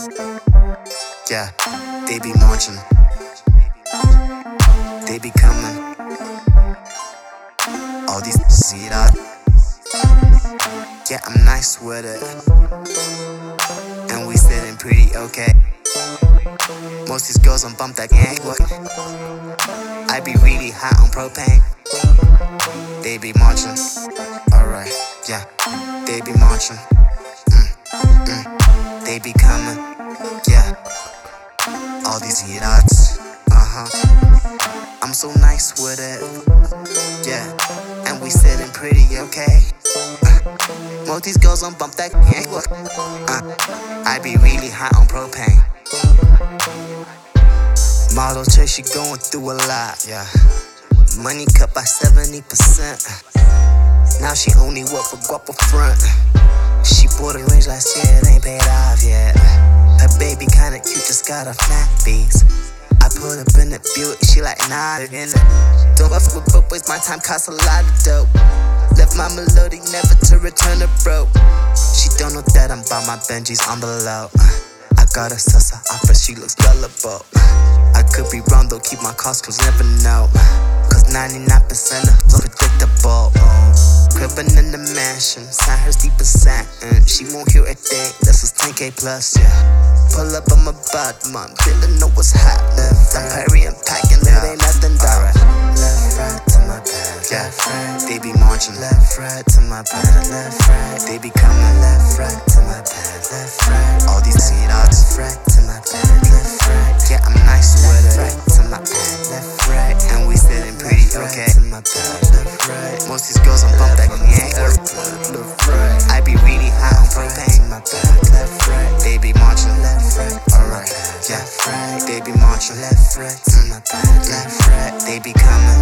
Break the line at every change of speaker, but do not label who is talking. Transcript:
Yeah, they be marching, they be coming. All these see that? Yeah, I'm nice with it, and we sitting pretty okay. Most these girls on bump that gang. What? I be really hot on propane. They be marching, alright. Yeah, they be marching. They be coming. Yeah, all these yachts. I'm so nice with it. Yeah, and we sitting pretty okay. Most these girls on bump that gang. I be really hot on propane. Model chick, she going through a lot. Yeah, money cut by 70%. Now she only work for guap up front. She bought a range last year, it ain't paid off yet. Her baby kinda cute, just got a flat beats. I put up in the Buick, she like nah in it. Don't fuck with broke boys, my time costs a lot of dope. Left my melody never to return to broke. She don't know that I'm by my Benjis on the low. I got a salsa offer, she looks gullible. I could be wrong though, keep my costs cause never know. Cause 99% of predictable. Cribbin' in the mansion, sign her deep in satin. She won't hear a thing, this is 10K plus, yeah. Pull up on my bud, mom, didn't know what's happening. I'm Perry and packing, there ain't nothing down. Left, right to my bed, left, right. They be marching, left, right to my bed, left, right. They be coming, left, right to my bed, left, right. All these C-dots, right to my bed, left, right. Yeah, I'm nice with it, right to my bed, left, right. And we sitting pretty okay. To my bed, left, right. Most these girls on bump that gang. Left, right. I be really high on propane. My bed, left, right. They be marching, left, right. Alright, yeah, right. They be marching, left, right. To my bed, left, right. They be coming.